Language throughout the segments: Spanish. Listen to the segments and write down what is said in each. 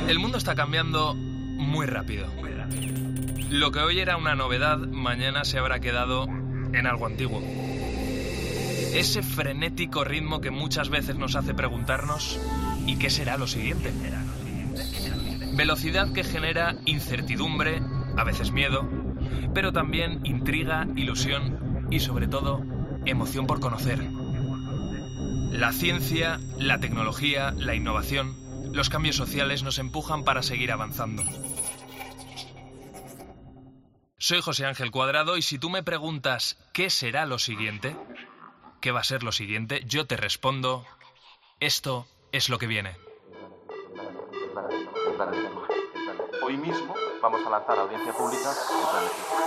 El mundo está cambiando muy rápido. Lo que hoy era una novedad, mañana se habrá quedado en algo antiguo. Ese frenético ritmo que muchas veces nos hace preguntarnos ¿y qué será lo siguiente? Velocidad que genera incertidumbre, a veces miedo, pero también intriga, ilusión y sobre todo emoción por conocer. La ciencia, la tecnología, la innovación, los cambios sociales nos empujan para seguir avanzando. Soy José Ángel Cuadrado y si tú me preguntas ¿qué será lo siguiente? ¿Qué va a ser lo siguiente? Yo te respondo, esto es lo que viene. Hoy mismo vamos a lanzar a audiencia pública el plan de ciencia.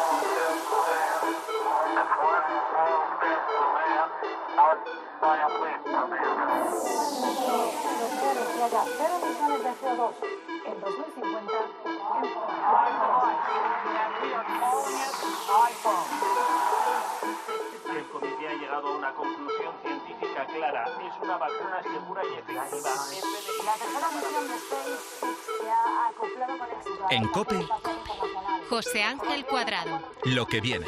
En 2050. El comité ha llegado a una conclusión científica clara. Es una vacuna segura y efectiva. La tercera misión de SpaceX se ha acoplado con éxito. En COPE, José Ángel Cuadrado. lo que viene.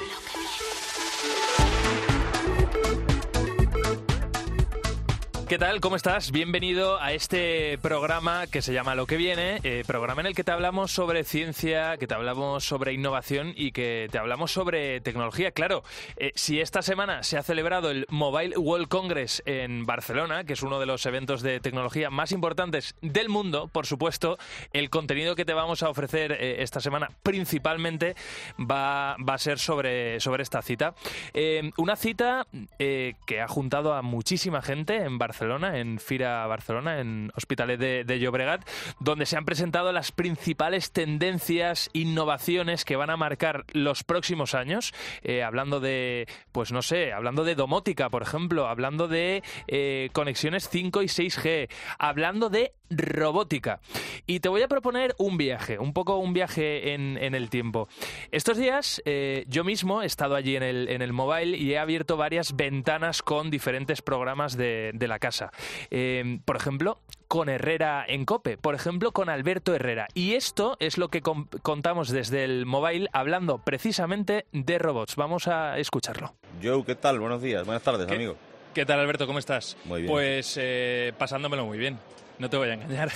¿Qué tal? ¿Cómo estás? Bienvenido a este programa que se llama Lo que viene, programa en el que te hablamos sobre ciencia, que te hablamos sobre innovación y que te hablamos sobre tecnología. Claro, si esta semana se ha celebrado el Mobile World Congress en Barcelona, que es uno de los eventos de tecnología más importantes del mundo, por supuesto, el contenido que te vamos a ofrecer esta semana principalmente va a ser sobre esta cita. Una cita que ha juntado a muchísima gente en Barcelona, en Fira Barcelona, en Hospitalet de Llobregat, donde se han presentado las principales tendencias, innovaciones que van a marcar los próximos años, hablando de, pues no sé, hablando de domótica, por ejemplo, hablando de conexiones 5 y 6G, hablando de robótica. Y te voy a proponer un viaje, un viaje en el tiempo. Estos días yo mismo he estado allí en el Mobile y he abierto varias ventanas con diferentes programas de la casa. Por ejemplo, con Herrera en COPE, por ejemplo, con Alberto Herrera. Y esto es lo que contamos desde el Mobile, hablando precisamente de robots. Vamos a escucharlo. Joe, ¿qué tal? Buenos días, buenas tardes, amigo. ¿Qué tal, Alberto? ¿Cómo estás? Muy bien. Pues pasándomelo muy bien. No te voy a engañar.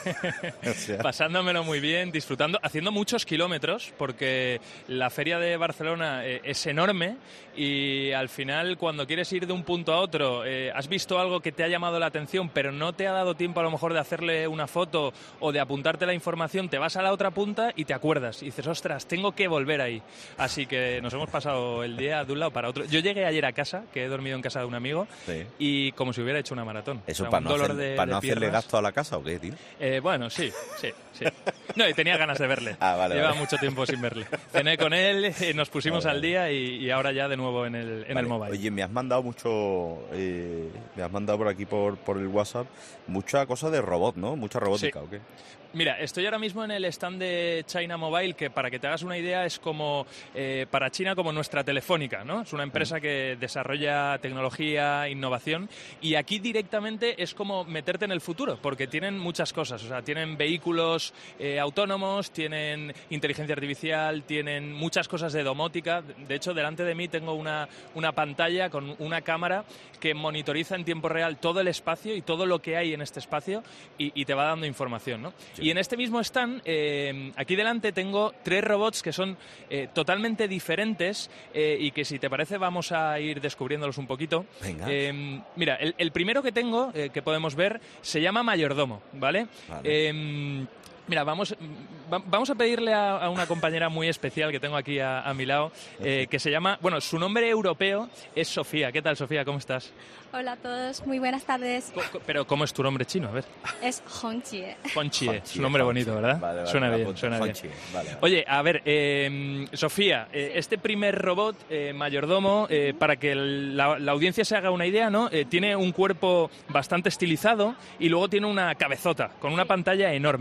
O sea, Pasándomelo muy bien, disfrutando, haciendo muchos kilómetros, porque la feria de Barcelona es enorme y al final, cuando quieres ir de un punto a otro, has visto algo que te ha llamado la atención, pero no te ha dado tiempo a lo mejor de hacerle una foto o de apuntarte la información, te vas a la otra punta y te acuerdas y dices, ostras, tengo que volver ahí. Así que nos hemos pasado el día de un lado para otro. Yo llegué ayer a casa, que he dormido en casa de un amigo, sí. y como si hubiera hecho una maratón. ¿Eso O sea, para un no, dolor para no hacerle piernas. gasto a la casa o qué, tío? Bueno, sí. No, y tenía ganas de verle. Vale, Lleva vale. mucho tiempo sin verle. Cené con él, nos pusimos al día y ahora ya de nuevo en el Vale. Mobile. Oye, me has mandado por aquí por el WhatsApp mucha cosa de robot, ¿no? Mucha robótica, Sí. ¿o qué? Mira, estoy ahora mismo en el stand de China Mobile, que para que te hagas una idea es como para China como nuestra Telefónica, ¿no? Es una empresa que desarrolla tecnología, innovación, y aquí directamente es como meterte en el futuro, porque tienen muchas cosas, o sea, tienen vehículos autónomos, tienen inteligencia artificial, tienen muchas cosas de domótica. De hecho, delante de mí tengo una pantalla con una cámara que monitoriza en tiempo real todo el espacio y todo lo que hay en este espacio y te va dando información, ¿no? Sí. Y en este mismo stand, aquí delante tengo 3 robots que son totalmente diferentes y que, si te parece, vamos a ir descubriéndolos un poquito. Venga. Mira, el primero que tengo, que podemos ver, se llama Mayordomo, ¿vale? Mira, vamos a pedirle a una compañera muy especial que tengo aquí a mi lado, que se llama, bueno, su nombre europeo es Sofía. ¿Qué tal, Sofía? ¿Cómo estás? Hola a todos, muy buenas tardes. Pero, ¿cómo es tu nombre chino? A ver. Es Hongqie. Hongqie, es un nombre bonito, ¿verdad? Vale, suena bien. Hongqie, vale. Oye, a ver, Sofía, este primer robot, Mayordomo, para que la audiencia se haga una idea, ¿no? Tiene un cuerpo bastante estilizado y luego tiene una cabezota con una pantalla enorme.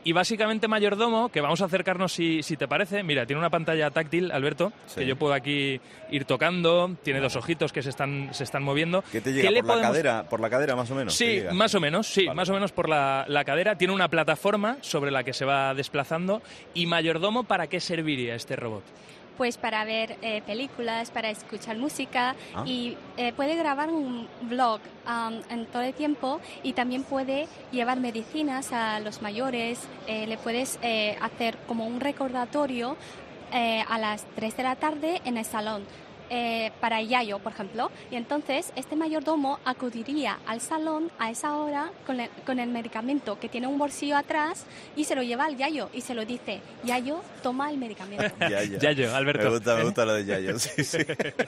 Y básicamente Mayordomo, que vamos a acercarnos si te parece, mira, tiene una pantalla táctil, Alberto, Sí. que yo puedo aquí ir tocando, tiene dos ojitos que se están moviendo. ¿Qué te llega ¿Qué le por podemos- la cadera más o menos? ¿Te Sí, llega? más o menos, sí, Vale. más o menos por la cadera. Tiene una plataforma sobre la que se va desplazando. ¿Y Mayordomo para qué serviría este robot? Pues para ver películas, para escuchar música Ah. y puede grabar un vlog en todo el tiempo y también puede llevar medicinas a los mayores. Le puedes hacer como un recordatorio a las 3 de la tarde en el salón. Para Yayo, por ejemplo, y entonces este mayordomo acudiría al salón a esa hora con el medicamento que tiene un bolsillo atrás y se lo lleva al Yayo y se lo dice: Yayo, toma el medicamento. Yayo, Alberto. Me gusta lo de Yayo, sí, sí.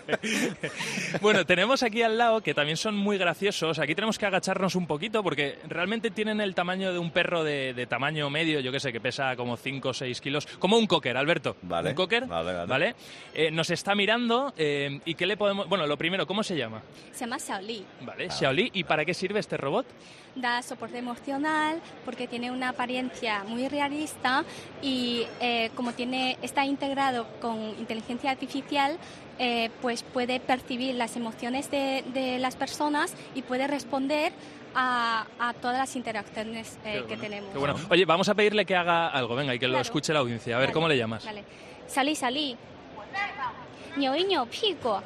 Bueno, tenemos aquí al lado, que también son muy graciosos. Aquí tenemos que agacharnos un poquito porque realmente tienen el tamaño de un perro de tamaño medio, yo qué sé, que pesa como 5 o 6 kilos. Como un cocker, Alberto. Vale, Un cocker, vale. Nos está mirando y ¿qué le podemos...? Bueno, lo primero, ¿cómo se llama? Se llama Xiaoli. Vale, Xiaoli. ¿Y para qué sirve este robot? Da soporte emocional porque tiene una apariencia muy realista y como está integrado con inteligencia artificial, pues puede percibir las emociones de las personas y puede responder a todas las interacciones que tenemos. Qué bueno. Oye, vamos a pedirle que haga algo, venga, y que lo Claro. escuche la audiencia. A ver, Vale, ¿cómo le llamas? Vale. Salí. 扭一扭屁股。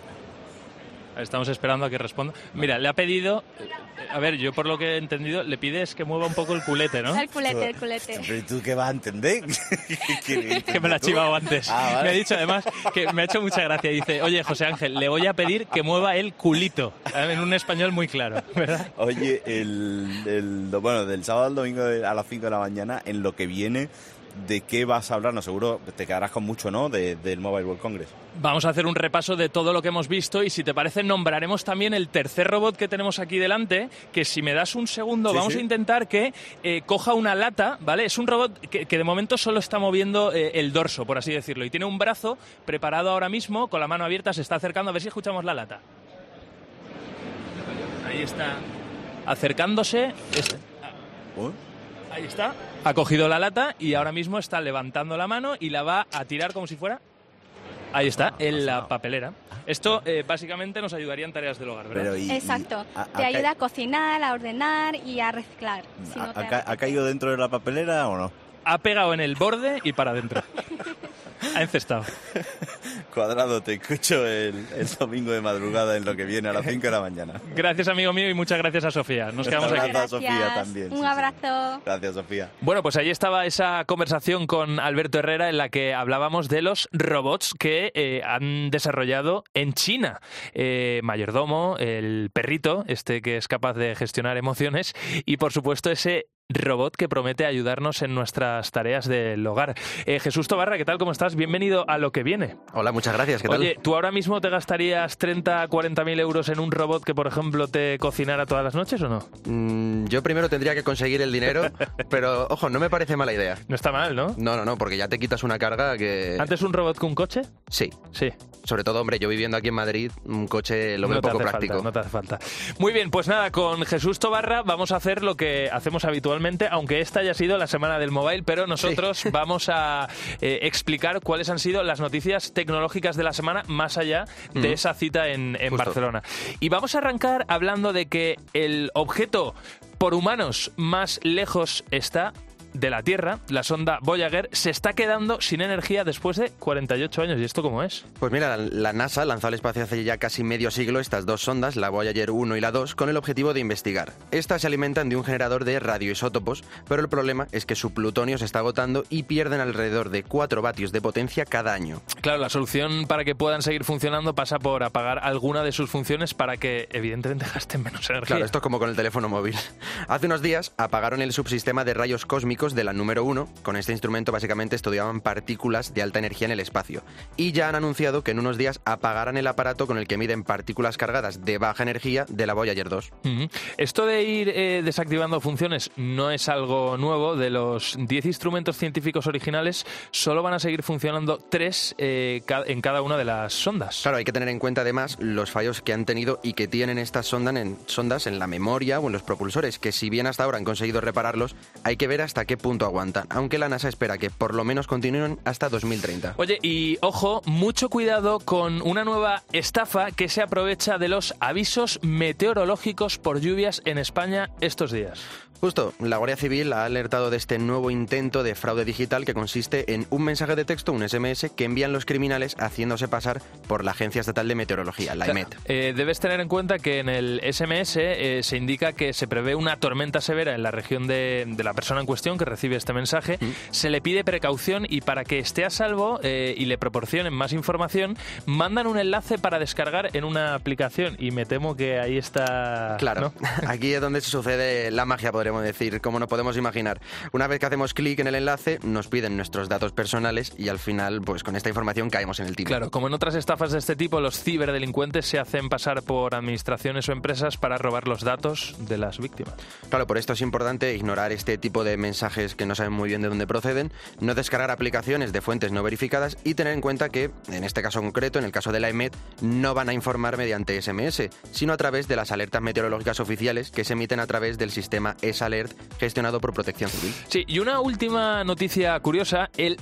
Estamos esperando a que responda. Mira, le ha pedido... A ver, yo por lo que he entendido, le pides que mueva un poco el culete, ¿no? El culete. ¿Pero tú qué vas a entender? Que me la ha chivado antes. Ah, vale. Me ha dicho además que me ha hecho mucha gracia. Dice, oye, José Ángel, le voy a pedir que mueva el culito. En un español muy claro, ¿verdad? Oye, del sábado al domingo a las 5 de la mañana, en lo que viene, ¿de qué vas a hablar? No, seguro te quedarás con mucho, ¿no? Del Mobile World Congress. Vamos a hacer un repaso de todo lo que hemos visto y si te parece nombraremos también el tercer robot que tenemos aquí delante, que si me das un segundo Sí, vamos sí. a intentar que coja una lata, ¿vale? Es un robot que de momento solo está moviendo el dorso, por así decirlo, y tiene un brazo preparado ahora mismo, con la mano abierta, se está acercando, a ver si escuchamos la lata. Ahí está, acercándose. ¿Oh? Ahí está. Ha cogido la lata y ahora mismo está levantando la mano y la va a tirar como si fuera... Ahí está, en la papelera. Esto básicamente nos ayudaría en tareas del hogar, ¿verdad? Exacto. Te ayuda a cocinar, a ordenar y a reciclar. Si no te ¿Ha apetece. caído dentro de la papelera o no? Ha pegado en el borde y para adentro. Ha encestado. Cuadrado, te escucho el domingo de madrugada en lo que viene a las 5 de la mañana. Gracias, amigo mío, y muchas gracias a Sofía. Nos quedamos Un aquí. abrazo a Sofía Gracias. también. Un sí, sí. abrazo. Gracias, Sofía. Bueno, pues ahí estaba esa conversación con Alberto Herrera en la que hablábamos de los robots que han desarrollado en China. Mayordomo, el perrito, este que es capaz de gestionar emociones, y por supuesto ese robot que promete ayudarnos en nuestras tareas del hogar. Jesús Tobarra, ¿qué tal? ¿Cómo estás? Bienvenido a Lo que viene. Hola, muchas gracias. ¿Qué tal? Oye, ¿tú ahora mismo te gastarías 30, 40.000 euros en un robot que, por ejemplo, te cocinara todas las noches o no? Yo primero tendría que conseguir el dinero, pero ojo, no me parece mala idea. No está mal, ¿no? No, porque ya te quitas una carga que... ¿Antes un robot que un coche? Sí. Sí. Sobre todo, hombre, yo viviendo aquí en Madrid, un coche lo veo No te poco hace práctico. falta, no te hace falta. Muy bien, pues nada, con Jesús Tobarra vamos a hacer lo que hacemos habitualmente, aunque esta haya sido la semana del mobile, pero nosotros vamos a explicar cuáles han sido las noticias tecnológicas de la semana más allá de esa cita en Justo. Barcelona. Y vamos a arrancar hablando de que el objeto por humanos más lejos está de la Tierra, la sonda Voyager, se está quedando sin energía después de 48 años. ¿Y esto cómo es? Pues mira, la NASA lanzó al espacio hace ya casi medio siglo estas dos sondas, la Voyager 1 y la 2, con el objetivo de investigar. Estas se alimentan de un generador de radioisótopos, pero el problema es que su plutonio se está agotando y pierden alrededor de 4 vatios de potencia cada año. Claro, la solución para que puedan seguir funcionando pasa por apagar alguna de sus funciones para que, evidentemente, gasten menos energía. Claro, esto es como con el teléfono móvil. Hace unos días apagaron el subsistema de rayos cósmicos de la número 1. Con este instrumento básicamente estudiaban partículas de alta energía en el espacio. Y ya han anunciado que en unos días apagarán el aparato con el que miden partículas cargadas de baja energía de la Voyager 2. Ujú. Esto de ir desactivando funciones no es algo nuevo. De los 10 instrumentos científicos originales, solo van a seguir funcionando 3 en cada una de las sondas. Claro, hay que tener en cuenta además los fallos que han tenido y que tienen estas sondas en la memoria o en los propulsores, que si bien hasta ahora han conseguido repararlos, hay que ver hasta qué qué punto aguantan, aunque la NASA espera que por lo menos continúen hasta 2030. Oye, y ojo, mucho cuidado con una nueva estafa que se aprovecha de los avisos meteorológicos por lluvias en España estos días. Justo, la Guardia Civil ha alertado de este nuevo intento de fraude digital que consiste en un mensaje de texto, un SMS, que envían los criminales haciéndose pasar por la Agencia Estatal de Meteorología, la EMET. Debes tener en cuenta que en el SMS se indica que se prevé una tormenta severa en la región de la persona en cuestión que recibe este mensaje. Se le pide precaución y para que esté a salvo y le proporcionen más información, mandan un enlace para descargar en una aplicación y me temo que ahí está... Claro, ¿no? Aquí es donde se sucede la magia, podríamos decir, como nos podemos imaginar. Una vez que hacemos clic en el enlace, nos piden nuestros datos personales y al final, pues con esta información caemos en el timo. Claro, como en otras estafas de este tipo, los ciberdelincuentes se hacen pasar por administraciones o empresas para robar los datos de las víctimas. Claro, por esto es importante ignorar este tipo de mensajes que no saben muy bien de dónde proceden, no descargar aplicaciones de fuentes no verificadas y tener en cuenta que, en este caso concreto, en el caso de la EMET, no van a informar mediante SMS, sino a través de las alertas meteorológicas oficiales que se emiten a través del sistema ESALERT gestionado por Protección Civil. Sí, y una última noticia curiosa, el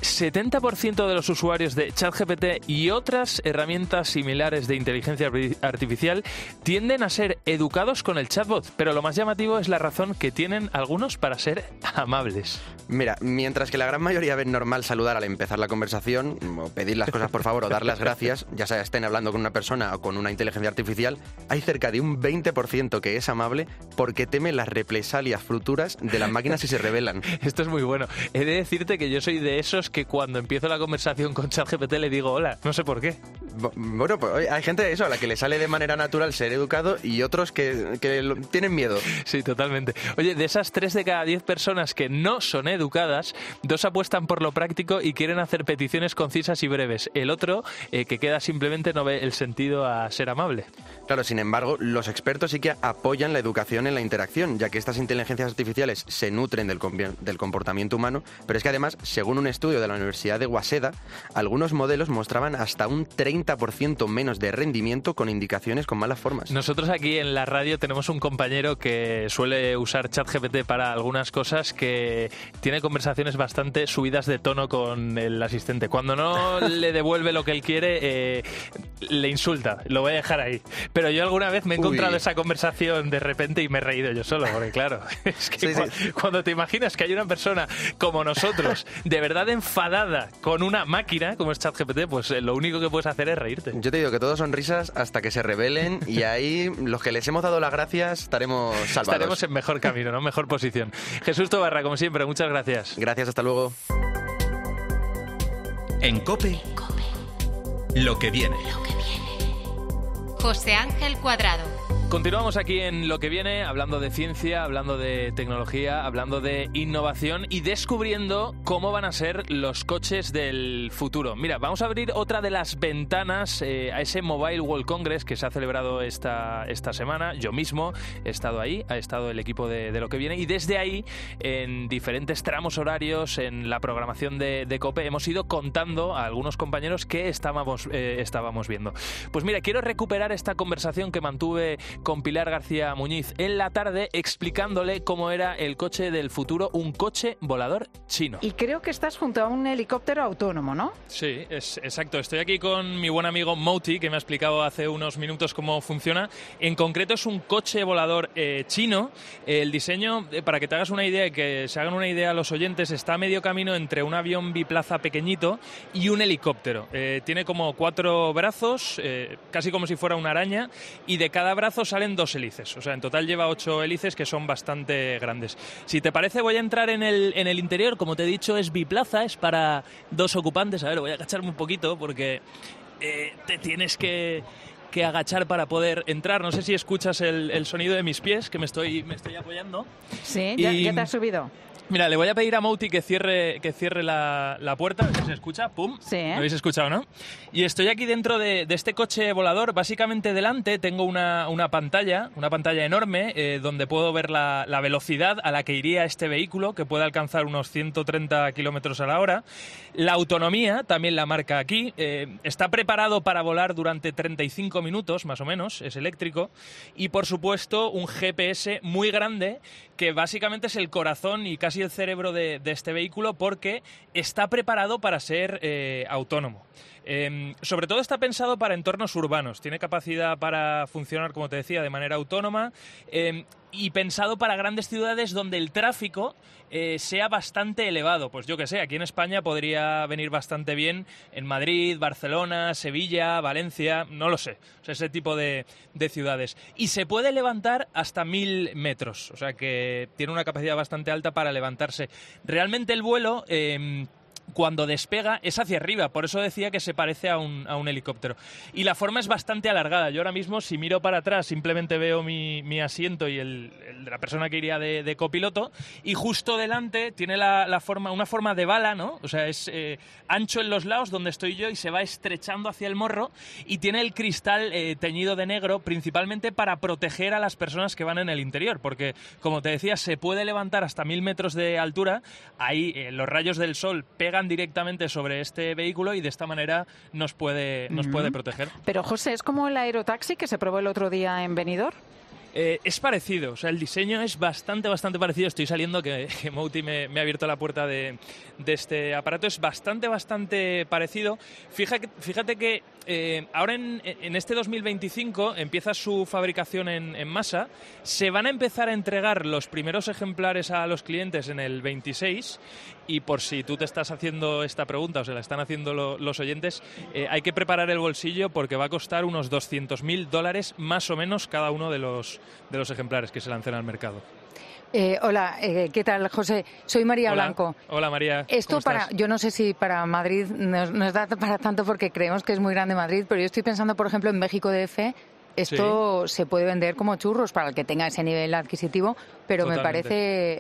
70% de los usuarios de ChatGPT y otras herramientas similares de inteligencia artificial tienden a ser educados con el chatbot, pero lo más llamativo es la razón que tienen algunos para ser amables. Mira, mientras que la gran mayoría ven normal saludar al empezar la conversación, o pedir las cosas por favor o dar las gracias, ya sea estén hablando con una persona o con una inteligencia artificial, hay cerca de un 20% que es amable porque teme las represalias futuras de las máquinas si se rebelan. Esto es muy bueno. He de decirte que yo soy de esos que cuando empiezo la conversación con ChatGPT le digo hola, no sé por qué. Bueno, pues hay gente eso, a la que le sale de manera natural ser educado y otros que tienen miedo. Sí, totalmente. Oye, de esas 3 de cada 10 personas que no son educadas, 2 apuestan por lo práctico y quieren hacer peticiones concisas y breves. El otro, que queda simplemente, no ve el sentido a ser amable. Claro, sin embargo, los expertos sí que apoyan la educación en la interacción, ya que estas inteligencias artificiales se nutren del comportamiento humano, pero es que además, según un estudio de la Universidad de Waseda, algunos modelos mostraban hasta un 30% menos de rendimiento con indicaciones con malas formas. Nosotros aquí en la radio tenemos un compañero que suele usar ChatGPT para algunas cosas, que tiene conversaciones bastante subidas de tono con el asistente. Cuando no le devuelve lo que él quiere, le insulta. Lo voy a dejar ahí. Pero yo alguna vez me he encontrado esa conversación de repente y me he reído yo solo, porque claro, es que cuando te imaginas que hay una persona como nosotros, de verdad enfadada con una máquina como es ChatGPT, pues lo único que puedes hacer es reírte. Yo te digo que todos son risas hasta que se rebelen y ahí los que les hemos dado las gracias estaremos salvados. Estaremos en mejor camino, ¿no? Mejor posición. Jesús Tobarra, como siempre, muchas gracias. Gracias, hasta luego. En COPE, lo que viene. José Ángel Cuadrado. Continuamos aquí en Lo que viene, hablando de ciencia, hablando de tecnología, hablando de innovación y descubriendo cómo van a ser los coches del futuro. Mira, vamos a abrir otra de las ventanas a ese Mobile World Congress que se ha celebrado esta semana. Yo mismo he estado ahí, ha estado el equipo de Lo que viene y desde ahí, en diferentes tramos horarios, en la programación de COPE, hemos ido contando a algunos compañeros qué estábamos viendo. Pues mira, quiero recuperar esta conversación que mantuve con Pilar García Muñiz en la tarde explicándole cómo era el coche del futuro, un coche volador chino. Y creo que estás junto a un helicóptero autónomo, ¿no? Sí, exacto. Estoy aquí con mi buen amigo Mouti, que me ha explicado hace unos minutos cómo funciona. En concreto es un coche volador chino. El diseño, para que te hagas una idea y que se hagan una idea los oyentes, está a medio camino entre un avión biplaza pequeñito y un helicóptero. Tiene como 4 brazos, casi como si fuera una araña, y de cada brazo salen 2 hélices. O sea, en total lleva 8 hélices que son bastante grandes. Si te parece, voy a entrar en el interior. Como te he dicho, es biplaza, es para 2 ocupantes. A ver, voy a agacharme un poquito porque te tienes que agachar para poder entrar. No sé si escuchas el sonido de mis pies, que me estoy apoyando. Sí, ya te has subido. Mira, le voy a pedir a Mouti que cierre la puerta, a ver si se escucha. ¡Pum! Sí, ¿eh? ¿Lo habéis escuchado, no? Y estoy aquí dentro de este coche volador. Básicamente delante tengo una pantalla enorme donde puedo ver la velocidad a la que iría este vehículo, que puede alcanzar unos 130 kilómetros a la hora. La autonomía también la marca aquí. Está preparado para volar durante 35 minutos, más o menos. Es eléctrico. Y, por supuesto, un GPS muy grande que básicamente es el corazón y casi casi el cerebro de este vehículo porque está preparado para ser autónomo. Sobre todo está pensado para entornos urbanos, tiene capacidad para funcionar, como te decía, de manera autónoma y pensado para grandes ciudades donde el tráfico sea bastante elevado. Pues yo que sé, aquí en España podría venir bastante bien en Madrid, Barcelona, Sevilla, Valencia, no lo sé, o sea, ese tipo de ciudades. Y se puede levantar hasta 1000 metros, o sea que tiene una capacidad bastante alta para levantarse. Realmente el vuelo... cuando despega es hacia arriba, por eso decía que se parece a un helicóptero. Y la forma es bastante alargada. Yo ahora mismo, si miro para atrás, simplemente veo mi asiento y el de la persona que iría de copiloto, y justo delante tiene una forma de bala, ¿no? O sea, es ancho en los lados donde estoy yo y se va estrechando hacia el morro, y tiene el cristal teñido de negro, principalmente para proteger a las personas que van en el interior, porque, como te decía, se puede levantar hasta 1000 metros de altura. Ahí los rayos del sol pegan directamente sobre este vehículo y de esta manera nos puede proteger. Pero, José, ¿es como el aerotaxi que se probó el otro día en Benidorm? Es parecido, o sea, el diseño es bastante parecido. Estoy saliendo, que Mouti me ha abierto la puerta de este aparato. Es bastante parecido. Fíjate que ahora en este 2025 empieza su fabricación en masa. Se van a empezar a entregar los primeros ejemplares a los clientes en el 26. Y por si tú te estás haciendo esta pregunta o se la están haciendo los oyentes, hay que preparar el bolsillo porque va a costar unos $200.000 más o menos cada uno de los ejemplares que se lancen al mercado. Hola, ¿qué tal, José? Soy María Blanco. Hola, María. Esto yo no sé si para Madrid nos da para tanto porque creemos que es muy grande Madrid, pero yo estoy pensando, por ejemplo, en México DF. Esto se puede vender como churros para el que tenga ese nivel adquisitivo, pero me parece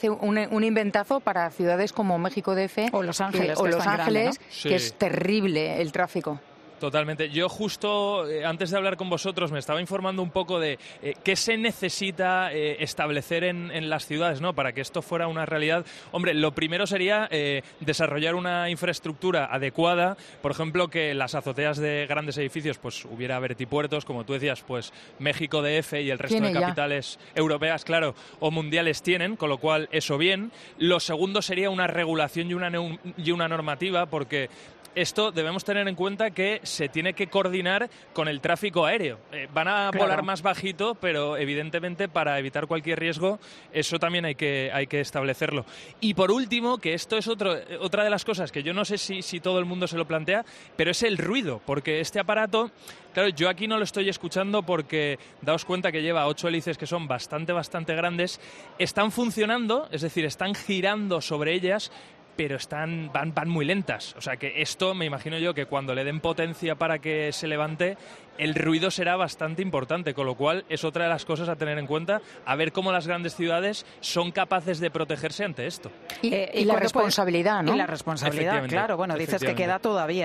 un inventazo para ciudades como México DF o Los Ángeles, grande, ¿no? Que es terrible el tráfico. Totalmente. Yo justo antes de hablar con vosotros me estaba informando un poco de qué se necesita establecer en las ciudades, ¿no?, para que esto fuera una realidad. Hombre, lo primero sería desarrollar una infraestructura adecuada, por ejemplo, que en las azoteas de grandes edificios pues hubiera vertipuertos, como tú decías, pues México DF y el resto de capitales europeas, claro, o mundiales tienen, con lo cual eso bien. Lo segundo sería una regulación y una normativa, porque esto debemos tener en cuenta que se tiene que coordinar con el tráfico aéreo. Van a volar más bajito, pero evidentemente para evitar cualquier riesgo eso también hay que establecerlo. Y por último, que esto es otra de las cosas que yo no sé si todo el mundo se lo plantea, pero es el ruido, porque este aparato, claro, yo aquí no lo estoy escuchando porque daos cuenta que lleva 8 hélices que son bastante grandes, están funcionando, es decir, están girando sobre ellas, pero van muy lentas. O sea que esto, me imagino yo, que cuando le den potencia para que se levante, el ruido será bastante importante, con lo cual es otra de las cosas a tener en cuenta, a ver cómo las grandes ciudades son capaces de protegerse ante esto. Y la responsabilidad, ¿no? Y la responsabilidad, claro. Bueno, dices que queda,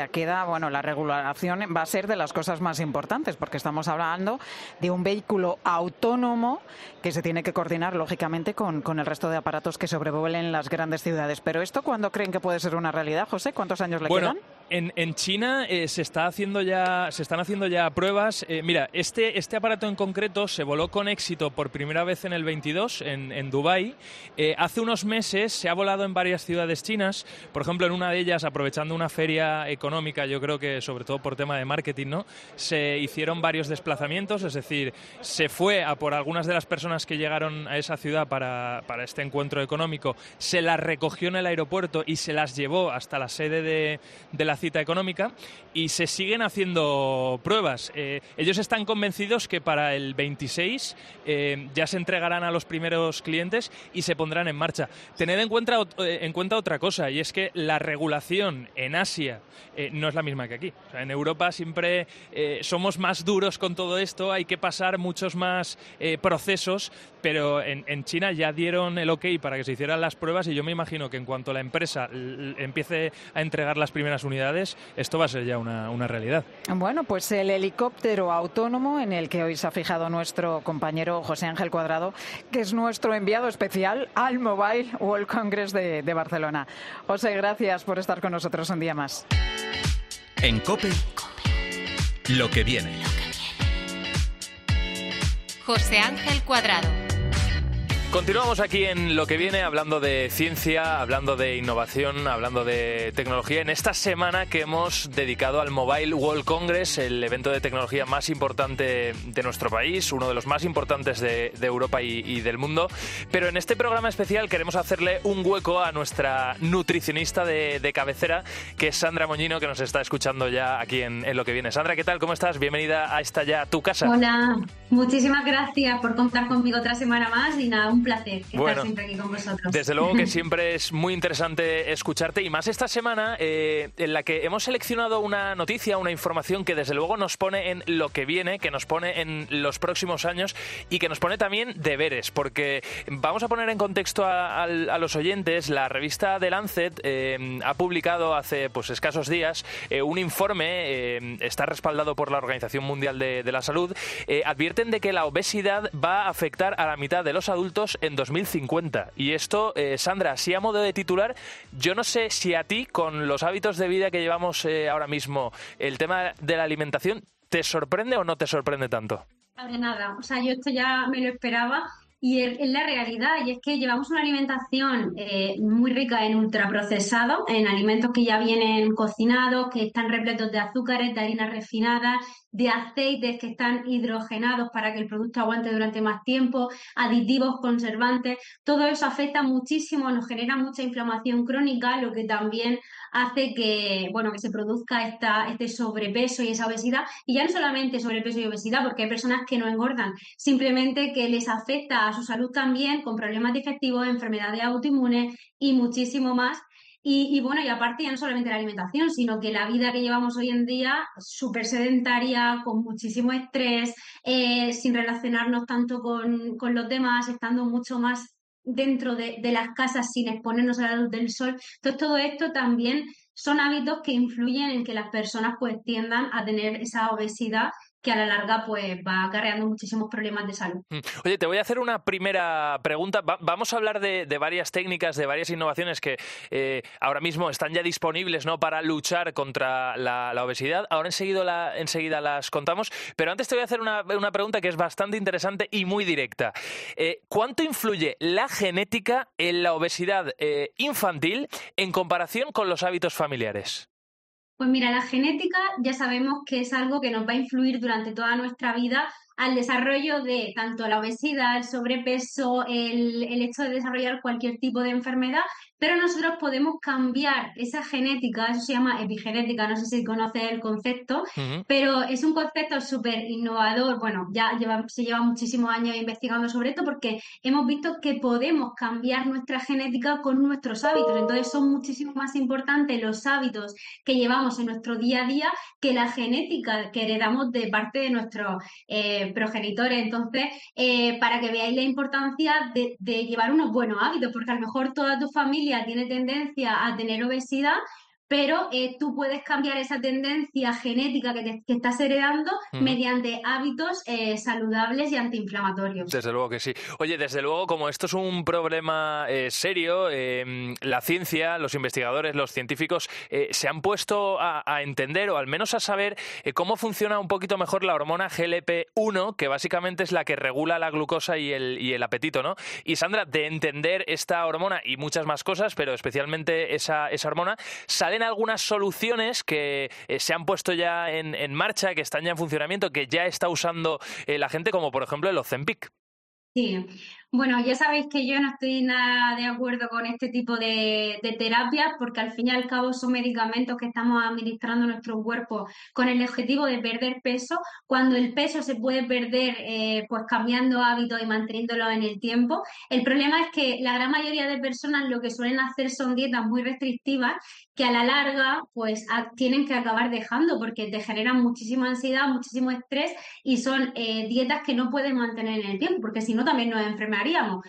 la regulación va a ser de las cosas más importantes, porque estamos hablando de un vehículo autónomo que se tiene que coordinar, lógicamente, con el resto de aparatos que sobrevuelen las grandes ciudades. Pero esto, ¿cuándo creen que puede ser una realidad, José? ¿Cuántos años le quedan? En China se están haciendo ya pruebas. Mira, este aparato en concreto se voló con éxito por primera vez en el 22 en Dubái. Hace unos meses se ha volado en varias ciudades chinas. Por ejemplo, en una de ellas, aprovechando una feria económica, yo creo que sobre todo por tema de marketing, ¿no?, se hicieron varios desplazamientos. Es decir, se fue a por algunas de las personas que llegaron a esa ciudad para este encuentro económico, se las recogió en el aeropuerto y se las llevó hasta la sede de la cita económica, y se siguen haciendo pruebas. Ellos están convencidos que para el 26 ya se entregarán a los primeros clientes y se pondrán en marcha. Tened en cuenta otra cosa, y es que la regulación en Asia no es la misma que aquí. O sea, en Europa siempre somos más duros con todo esto, hay que pasar muchos más procesos, pero en China ya dieron el ok para que se hicieran las pruebas, y yo me imagino que en cuanto la empresa empiece a entregar las primeras unidades, esto va a ser ya una realidad. Bueno, pues el helicóptero autónomo en el que hoy se ha fijado nuestro compañero José Ángel Cuadrado, que es nuestro enviado especial al Mobile World Congress de Barcelona. José, gracias por estar con nosotros un día más. En COPE, lo que viene. José Ángel Cuadrado. Continuamos aquí en Lo que viene, hablando de ciencia, hablando de innovación, hablando de tecnología, en esta semana que hemos dedicado al Mobile World Congress, el evento de tecnología más importante de nuestro país, uno de los más importantes de Europa y del mundo. Pero en este programa especial queremos hacerle un hueco a nuestra nutricionista de cabecera, que es Sandra Moñino, que nos está escuchando ya aquí en Lo que viene. Sandra, ¿qué tal? ¿Cómo estás? Bienvenida a esta ya tu casa. Hola, muchísimas gracias por contar conmigo otra semana más y nada, un placer estar siempre aquí con vosotros. Desde luego que siempre es muy interesante escucharte, y más esta semana en la que hemos seleccionado una noticia, una información que desde luego nos pone en lo que viene, que nos pone en los próximos años y que nos pone también deberes, porque vamos a poner en contexto a los oyentes. La revista The Lancet ha publicado hace escasos días un informe, está respaldado por la Organización Mundial de la Salud. Advierten de que la obesidad va a afectar a la mitad de los adultos en 2050. Y esto, Sandra, así a modo de titular, yo no sé si a ti, con los hábitos de vida que llevamos ahora mismo, el tema de la alimentación, ¿te sorprende o no te sorprende tanto? De nada, o sea, yo esto ya me lo esperaba. Y es la realidad, y es que llevamos una alimentación muy rica en ultraprocesados, en alimentos que ya vienen cocinados, que están repletos de azúcares, de harinas refinadas, de aceites que están hidrogenados para que el producto aguante durante más tiempo, aditivos, conservantes. Todo eso afecta muchísimo, nos genera mucha inflamación crónica, lo que también hace que se produzca este sobrepeso y esa obesidad. Y ya no solamente sobrepeso y obesidad, porque hay personas que no engordan, simplemente que les afecta a su salud también, con problemas digestivos, enfermedades autoinmunes y muchísimo más. Y aparte ya no solamente la alimentación, sino que la vida que llevamos hoy en día, súper sedentaria, con muchísimo estrés, sin relacionarnos tanto con los demás, estando mucho más dentro de las casas sin exponernos a la luz del sol. Entonces todo esto también son hábitos que influyen en que las personas tiendan a tener esa obesidad, que a la larga va acarreando muchísimos problemas de salud. Oye, te voy a hacer una primera pregunta. Vamos a hablar de varias técnicas, de varias innovaciones que ahora mismo están ya disponibles, ¿no?, para luchar contra la obesidad. Ahora enseguida las contamos, pero antes te voy a hacer una pregunta que es bastante interesante y muy directa. ¿Cuánto influye la genética en la obesidad infantil en comparación con los hábitos familiares? Pues mira, la genética ya sabemos que es algo que nos va a influir durante toda nuestra vida al desarrollo de tanto la obesidad, el sobrepeso, el hecho de desarrollar cualquier tipo de enfermedad, pero nosotros podemos cambiar esa genética, eso se llama epigenética, no sé si conoces el concepto, pero es un concepto súper innovador. Se lleva muchísimos años investigando sobre esto, porque hemos visto que podemos cambiar nuestra genética con nuestros hábitos. Entonces son muchísimo más importantes los hábitos que llevamos en nuestro día a día que la genética que heredamos de parte de nuestros progenitores. Entonces, para que veáis la importancia de llevar unos buenos hábitos, porque a lo mejor toda tu familia tiene tendencia a tener obesidad, pero tú puedes cambiar esa tendencia genética que estás heredando mediante hábitos saludables y antiinflamatorios. Desde luego que sí. Oye, desde luego, como esto es un problema serio, la ciencia, los investigadores, los científicos se han puesto a entender, o al menos a saber, cómo funciona un poquito mejor la hormona GLP-1, que básicamente es la que regula la glucosa y el apetito, ¿no? Y Sandra, de entender esta hormona y muchas más cosas, pero especialmente esa hormona, salen algunas soluciones que se han puesto ya en marcha, que están ya en funcionamiento, que ya está usando la gente, como por ejemplo el Ozempic. Sí, bueno, ya sabéis que yo no estoy nada de acuerdo con este tipo de terapias, porque al fin y al cabo son medicamentos que estamos administrando a nuestro cuerpo con el objetivo de perder peso, cuando el peso se puede perder cambiando hábitos y manteniéndolo en el tiempo. El problema es que la gran mayoría de personas lo que suelen hacer son dietas muy restrictivas, que a la larga tienen que acabar dejando, porque te generan muchísima ansiedad, muchísimo estrés, y son dietas que no pueden mantener en el tiempo, porque si no también nos enfermaríamos,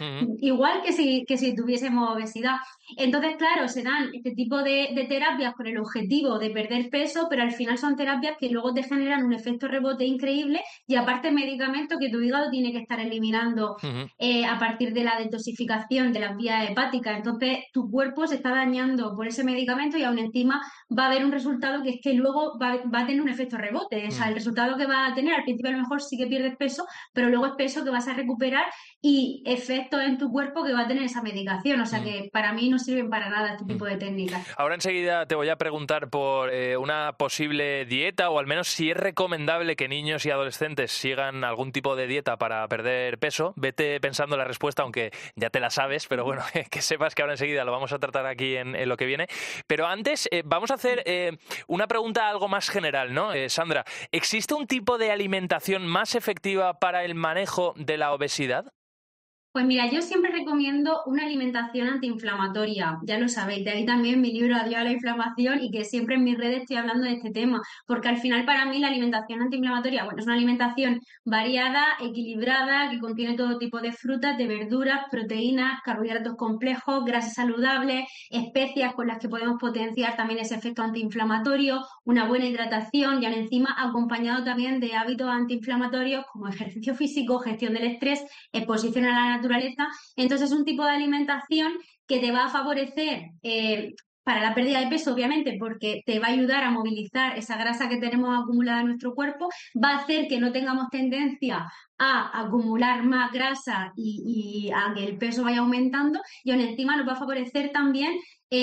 igual que si tuviésemos obesidad. Entonces, claro, se dan este tipo de terapias con el objetivo de perder peso, pero al final son terapias que luego te generan un efecto rebote increíble, y aparte medicamentos que tu hígado tiene que estar eliminando a partir de la detoxificación de las vías hepáticas. Entonces, tu cuerpo se está dañando por ese medicamento, y aún encima va a haber un resultado que es que luego va a tener un efecto rebote. O sea, el resultado que va a tener, al principio a lo mejor sí que pierdes peso, pero luego es peso que vas a recuperar, y efectos en tu cuerpo que va a tener esa medicación. O sea que para mí no sirven para nada este tipo de técnicas. Ahora enseguida te voy a preguntar por una posible dieta, o al menos si es recomendable que niños y adolescentes sigan algún tipo de dieta para perder peso. Vete pensando la respuesta, aunque ya te la sabes, pero bueno, que sepas que ahora enseguida lo vamos a tratar aquí en lo que viene. Pero antes vamos a hacer una pregunta algo más general, ¿no? Sandra, ¿existe un tipo de alimentación más efectiva para el manejo de la obesidad? Pues mira, yo siempre recomiendo una alimentación antiinflamatoria, ya lo sabéis, de ahí también mi libro Adiós a la inflamación y que siempre en mis redes estoy hablando de este tema, porque al final para mí la alimentación antiinflamatoria, bueno, es una alimentación variada, equilibrada, que contiene todo tipo de frutas, de verduras, proteínas, carbohidratos complejos, grasas saludables, especias con las que podemos potenciar también ese efecto antiinflamatorio, una buena hidratación y encima acompañado también de hábitos antiinflamatorios como ejercicio físico, gestión del estrés, exposición a la naturaleza. Entonces es un tipo de alimentación que te va a favorecer para la pérdida de peso, obviamente, porque te va a ayudar a movilizar esa grasa que tenemos acumulada en nuestro cuerpo, va a hacer que no tengamos tendencia a acumular más grasa y a que el peso vaya aumentando, y aún encima nos va a favorecer también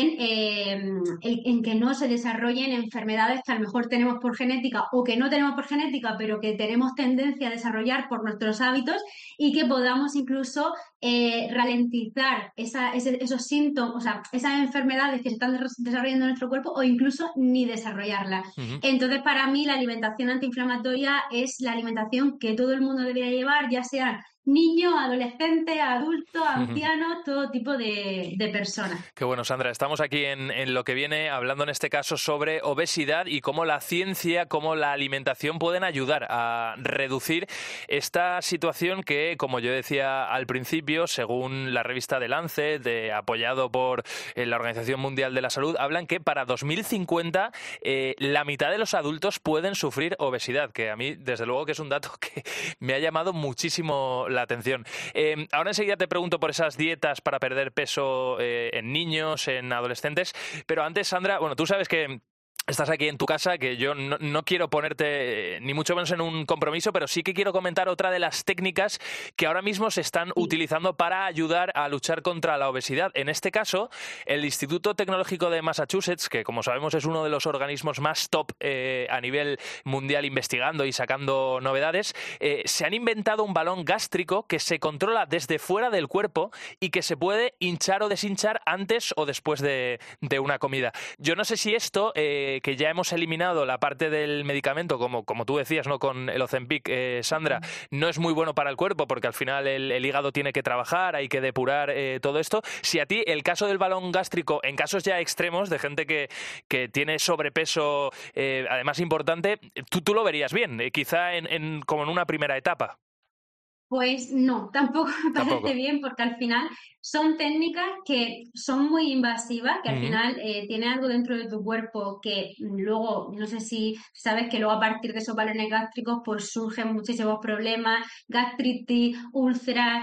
en que no se desarrollen enfermedades que a lo mejor tenemos por genética o que no tenemos por genética, pero que tenemos tendencia a desarrollar por nuestros hábitos, y que podamos incluso ralentizar esos síntomas, o sea, esas enfermedades que se están desarrollando en nuestro cuerpo, o incluso ni desarrollarlas. Entonces, para mí, la alimentación antiinflamatoria es la alimentación que todo el mundo debería llevar, ya sean niños, adolescentes, adultos, ancianos, todo tipo de personas. Qué bueno, Sandra. Estamos aquí en lo que viene, hablando en este caso sobre obesidad y cómo la ciencia, cómo la alimentación pueden ayudar a reducir esta situación que, como yo decía al principio, según la revista The Lancet, apoyado por la Organización Mundial de la Salud, hablan que para 2050 la mitad de los adultos pueden sufrir obesidad, que a mí, desde luego, que es un dato que me ha llamado muchísimo la atención. Ahora enseguida te pregunto por esas dietas para perder peso en niños, en adolescentes, pero antes, Sandra, bueno, tú sabes que estás aquí en tu casa, que yo no quiero ponerte ni mucho menos en un compromiso, pero sí que quiero comentar otra de las técnicas que ahora mismo se están utilizando para ayudar a luchar contra la obesidad. En este caso, el Instituto Tecnológico de Massachusetts, que como sabemos es uno de los organismos más top a nivel mundial investigando y sacando novedades, se han inventado un balón gástrico que se controla desde fuera del cuerpo y que se puede hinchar o deshinchar antes o después de una comida. Yo no sé si esto... que ya hemos eliminado la parte del medicamento, como tú decías, ¿no? Con el Ozempic, Sandra, no es muy bueno para el cuerpo porque al final el hígado tiene que trabajar, hay que depurar todo esto. Si a ti el caso del balón gástrico, en casos ya extremos de gente que tiene sobrepeso, además importante, tú lo verías bien, quizá como en una primera etapa. Pues no, tampoco me parece bien, porque al final son técnicas que son muy invasivas, que al final tiene algo dentro de tu cuerpo que luego, no sé si sabes que luego a partir de esos balones gástricos pues surgen muchísimos problemas, gastritis, úlceras,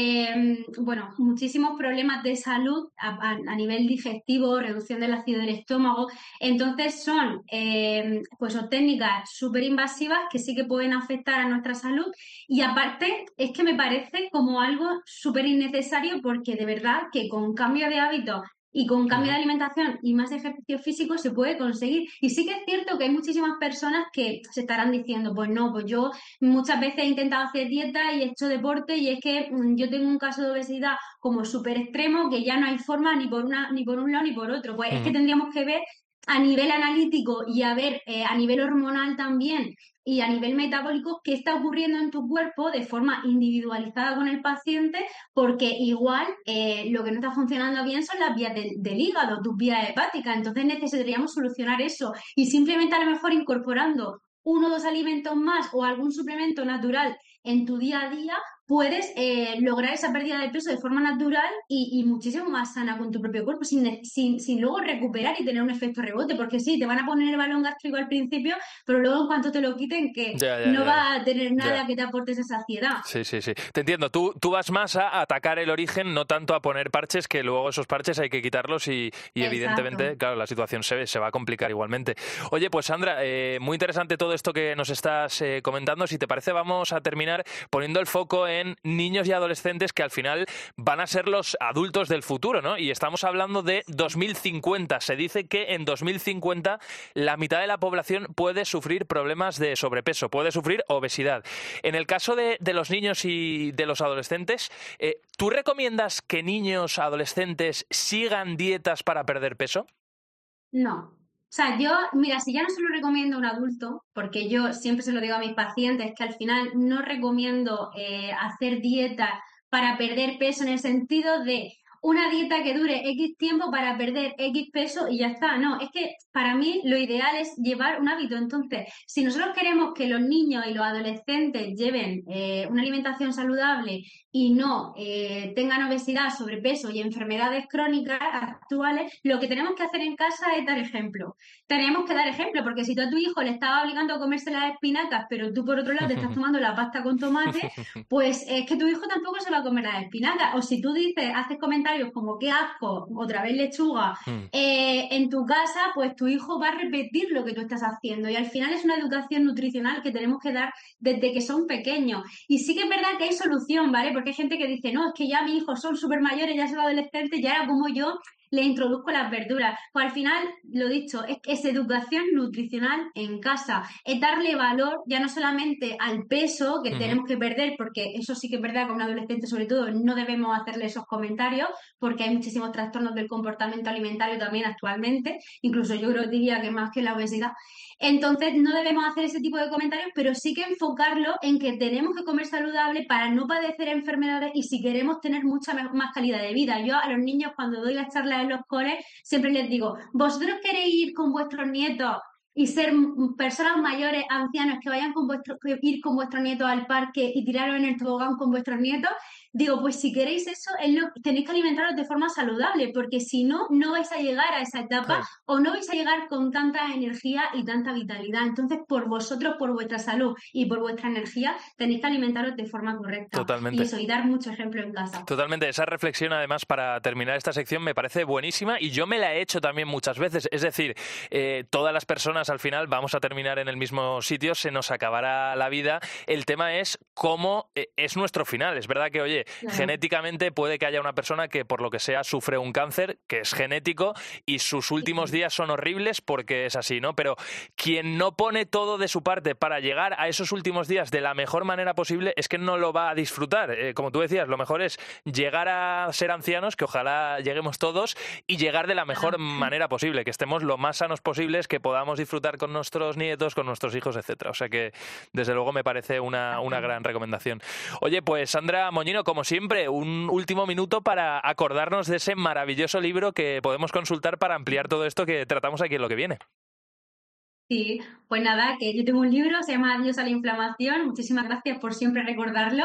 bueno, muchísimos problemas de salud a nivel digestivo, reducción del ácido del estómago. Entonces son pues son técnicas súper invasivas que sí que pueden afectar a nuestra salud, y aparte es que me parece como algo súper innecesario, porque de verdad que con cambio de hábitos y con cambio de alimentación y más ejercicio físico se puede conseguir. Y sí que es cierto que hay muchísimas personas que se estarán diciendo, pues no, pues yo muchas veces he intentado hacer dieta y he hecho deporte y es que yo tengo un caso de obesidad como súper extremo que ya no hay forma ni por un lado ni por otro. Pues es que tendríamos que ver a nivel analítico y a ver a nivel hormonal también y a nivel metabólico qué está ocurriendo en tu cuerpo de forma individualizada con el paciente, porque igual lo que no está funcionando bien son las vías del hígado, tus vías hepáticas. Entonces necesitaríamos solucionar eso, y simplemente a lo mejor incorporando 1 o 2 alimentos más o algún suplemento natural en tu día a día puedes lograr esa pérdida de peso de forma natural y muchísimo más sana con tu propio cuerpo, sin luego recuperar y tener un efecto rebote, porque sí, te van a poner el balón gástrico al principio, pero luego en cuanto te lo quiten, que no va a tener nada que te aporte esa saciedad. Sí. Te entiendo. Tú vas más a atacar el origen, no tanto a poner parches, que luego esos parches hay que quitarlos y evidentemente, claro, la situación se va a complicar igualmente. Oye, pues Sandra, muy interesante todo esto que nos estás comentando. Si te parece, vamos a terminar poniendo el foco en en niños y adolescentes que al final van a ser los adultos del futuro, ¿no? Y estamos hablando de 2050. Se dice que en 2050 la mitad de la población puede sufrir problemas de sobrepeso, puede sufrir obesidad. En el caso de los niños y de los adolescentes, ¿tú recomiendas que niños, adolescentes sigan dietas para perder peso? No. O sea, yo, mira, si ya no se lo recomiendo a un adulto, porque yo siempre se lo digo a mis pacientes, que al final no recomiendo hacer dieta para perder peso en el sentido de una dieta que dure X tiempo para perder X peso y ya está. No, es que para mí lo ideal es llevar un hábito. Entonces, si nosotros queremos que los niños y los adolescentes lleven una alimentación saludable y no tengan obesidad, sobrepeso y enfermedades crónicas actuales, lo que tenemos que hacer en casa es dar ejemplo. Tenemos que dar ejemplo, porque si tú a tu hijo le estabas obligando a comerse las espinacas, pero tú por otro lado te estás tomando la pasta con tomate, pues es que tu hijo tampoco se va a comer las espinacas. O si tú haces comentarios como qué asco, otra vez lechuga, en tu casa, pues tu hijo va a repetir lo que tú estás haciendo. Y al final es una educación nutricional que tenemos que dar desde que son pequeños. Y sí que es verdad que hay solución, ¿vale? Porque hay gente que dice, no, es que ya mis hijos son súper mayores, ya son adolescentes, ya era como yo le introduzco las verduras. Pues al final, lo dicho, es educación nutricional en casa, es darle valor ya no solamente al peso que tenemos que perder, porque eso sí que es verdad que a un adolescente sobre todo no debemos hacerle esos comentarios, porque hay muchísimos trastornos del comportamiento alimentario también actualmente, incluso yo diría que más que la obesidad. Entonces no debemos hacer ese tipo de comentarios, pero sí que enfocarlo en que tenemos que comer saludable para no padecer enfermedades y si queremos tener mucha más calidad de vida. Yo a los niños cuando doy las charlas en los coles siempre les digo, ¿vosotros queréis ir con vuestros nietos y ser personas mayores, ancianos, que vayan ir con vuestros nietos al parque y tiraros en el tobogán con vuestros nietos? Digo, pues si queréis eso, tenéis que alimentaros de forma saludable, porque si no, no vais a llegar a esa etapa o no vais a llegar con tanta energía y tanta vitalidad. Entonces, por vosotros, por vuestra salud y por vuestra energía, tenéis que alimentaros de forma correcta. Totalmente. Y eso, y dar mucho ejemplo en casa. Totalmente. Esa reflexión, además, para terminar esta sección, me parece buenísima y yo me la he hecho también muchas veces. Es decir, todas las personas al final vamos a terminar en el mismo sitio, se nos acabará la vida. El tema es cómo es nuestro final. Es verdad que, oye, genéticamente puede que haya una persona que por lo que sea sufre un cáncer, que es genético, y sus últimos días son horribles porque es así, ¿no? Pero quien no pone todo de su parte para llegar a esos últimos días de la mejor manera posible es que no lo va a disfrutar. Como tú decías, lo mejor es llegar a ser ancianos, que ojalá lleguemos todos, y llegar de la mejor manera posible, que estemos lo más sanos posibles, que podamos disfrutar con nuestros nietos, con nuestros hijos, etcétera. O sea que, desde luego, me parece una gran recomendación. Oye, pues Sandra Moñino, como siempre, un último minuto para acordarnos de ese maravilloso libro que podemos consultar para ampliar todo esto que tratamos aquí en Lo que viene. Sí, pues nada, que yo tengo un libro, se llama Adiós a la inflamación. Muchísimas gracias por siempre recordarlo.